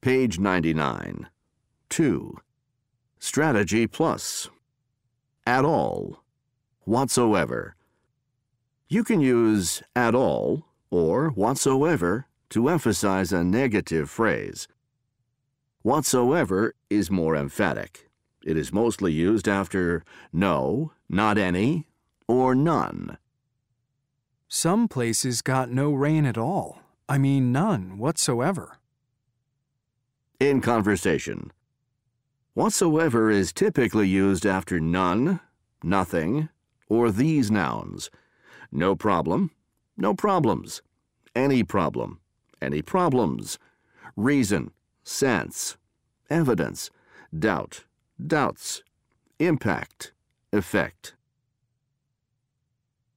Page 99. 2. Strategy plus. At all. Whatsoever. You can use at all or whatsoever to emphasize a negative phrase. Whatsoever is more emphatic. It is mostly used after no, not any, or none. Some places got no rain at all. I mean none whatsoever. In conversation. Whatsoever is typically used after none, nothing, or these nouns. No problem, no problems. Any problem, any problems. Reason, sense. Evidence, doubt, doubts. Impact, effect.